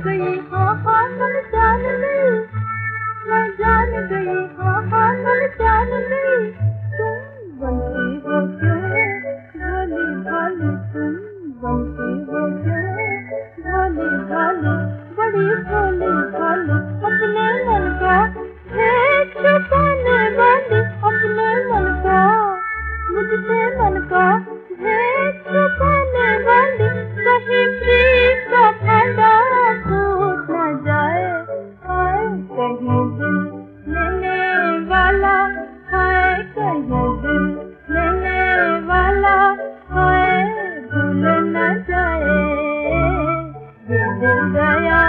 गई हाँ हाँ मैं जान गई, मैं जान गई हाँ हाँ मैं जान गई। तुम बनती हो क्यों भोली भाली, तुम बनती हो क्यों भोली भाली, बड़ी भोली भाली। अपने मन का है छुपाने वाली, अपने मन का मुझसे मन का है छुपाने वाली। कहीं प्रीत का फंदा टूट न जाए, हाय कहीं दिल लेने वाला, हाय कहीं दिल लेने वाला, हाय भूल न जाए ये दिल गया।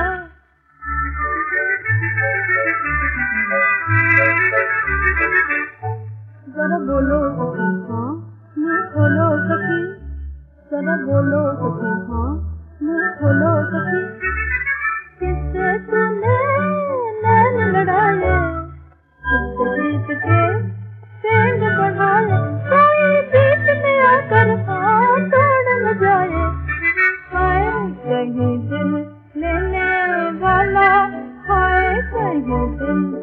जरा बोलो सखी हाँ मुँह खोलो सखी, जरा बोलो सखी हाँ मुँह खोलो सखी। किससे तूने नैन लड़ाए, किससे जीत के प्रेम बढ़ाए। कोई बीच में आकर हाँ तोड़ न जाए, हाय कहीं दिल लेने वाला, हाय कहीं दिल